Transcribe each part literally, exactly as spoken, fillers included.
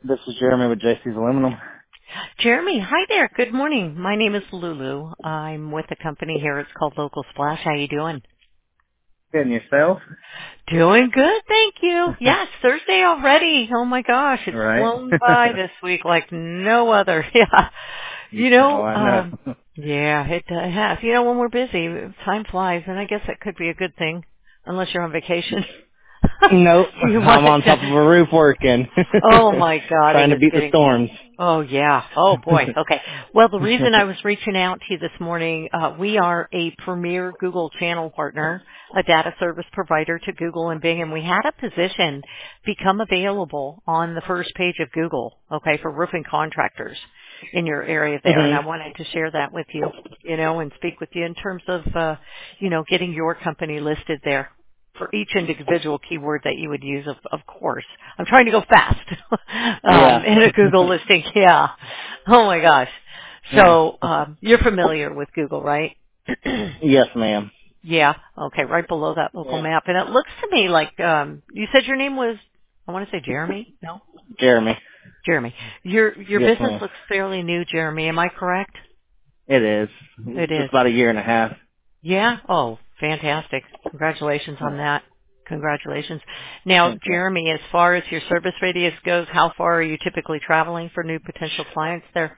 This is Jeremy with J C's Aluminum. Jeremy, hi there. Good morning. My name is Lulu. I'm with a company here. It's called Local Splash. How you doing? Good, and yourself? Doing good, thank you. Yes, Thursday already. Oh my gosh, it's Right? flown by this week like no other. Yeah. You Oh, know, I um know. yeah, it uh, has. You know, when we're busy, time flies, and I guess that could be a good thing, unless you're on vacation. Nope. You I'm want it on top of to. a roof working. Oh my God, it Trying to is beat the getting. storms. Oh yeah. Oh boy. Okay. Well, the reason I was reaching out to you this morning, uh, we are a premier Google channel partner, a data service provider to Google and Bing, and we had a position become available on the first page of Google, okay, for roofing contractors in your area there. And hmm I wanted to share that with you, you know, and speak with you in terms of, uh, you know, getting your company listed there for each individual keyword that you would use, of, of course. I'm trying to go fast um, Yeah. in a Google listing. Yeah. Oh my gosh. yeah. So um, you're familiar with Google, right? Yes, ma'am. Yeah. Okay. Right below that local Yeah. map, and it looks to me like um, you said your name was. I want to say Jeremy. No, Jeremy. Jeremy. Your your Yes, business ma'am. looks fairly new, Jeremy. Am I correct? It is. It is. Just about a year and a half. Yeah? Oh, fantastic. Congratulations on Yeah. that. Congratulations. Now, Thank you. Jeremy, as far as your service radius goes, how far are you typically traveling for new potential clients there?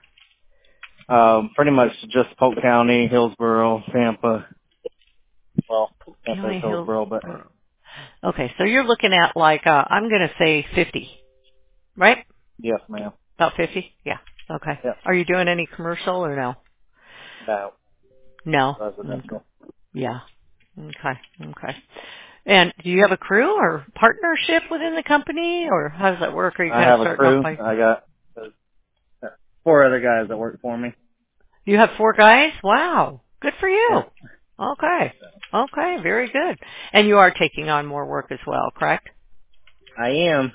Um, pretty much just Polk County, Hillsboro, Tampa. Well, Polk can't say County, Hillsboro, but Hillsborough. Okay, so you're looking at like, uh, I'm going to say fifty, right? yes, ma'am. About fifty? Yeah. Okay. Yep. Are you doing any commercial or no? About No. Okay. residential. Yeah. Okay. Okay. And do you have a crew or partnership within the company, or how does that work? Are you I kind of have a starting off crew. by I got uh, four other guys that work for me. You have four guys? Wow. Good for you. Yeah. Okay. Okay, very good. And you are taking on more work as well, correct? I am.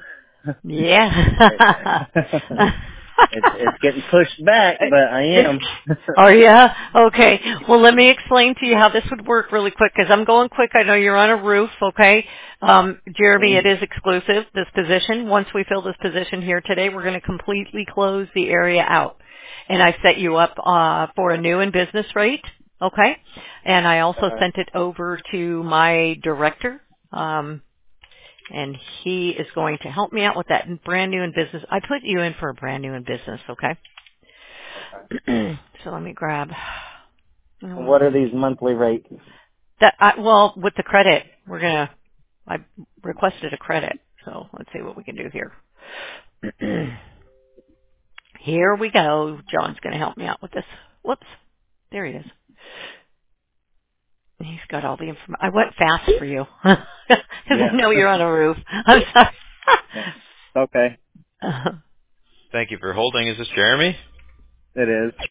Yeah. it's it's getting pushed back, but I It's, am. oh yeah? Okay. Well, let me explain to you how this would work really quick because I'm going quick. I know you're on a roof, okay? Um, Jeremy, it Mhm. is exclusive, this position. Once we fill this position here today, we're going to completely close the area out. And I set you up uh, for a new and business rate, okay? And I also Okay. sent it over to my director. Um, and he is going to help me out with that brand new in business. I put you in for a brand new in business, okay? Okay. So let me grab. Oh, where What are is these monthly rates? that? I, well, with the credit, we're gonna. I requested a credit, so let's see what we can do here. Here we go. John's gonna help me out with this. Whoops, there he is. He's got all the information. I went fast for you because I Yeah. know you're on a roof. I'm sorry. yeah. Okay. Uh, Thank you for holding. Is this Jeremy? It is.